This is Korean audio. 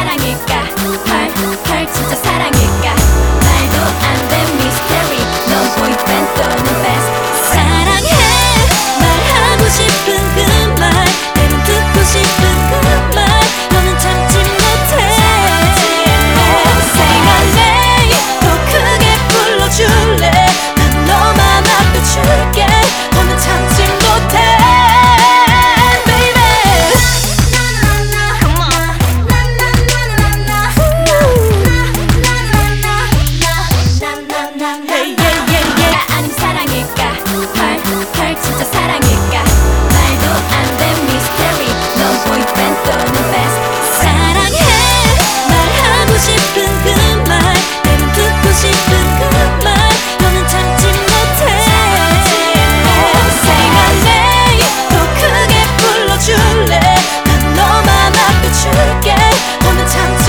사랑일까 헐 진짜 사랑일까 말도 안 돼 미스테리 넌 보이프렌드 또는 베스트 사랑해 말하고 싶은 그 말 때론 듣고 싶은 그 말 너는 참지 못해 생각내 더 크게 불러줄래 난 너만 아껴줄게 너는 참지 못해 진짜 사랑일까 말도 안 돼 미스테리 넌 보이프렌드 또는 베스트 사랑해 말하고 싶은 그 말 때론 듣고 싶은 그 말 너는 참지 못해 생각내 더 크게 불러줄래 난 너만 아껴줄게 너는 참지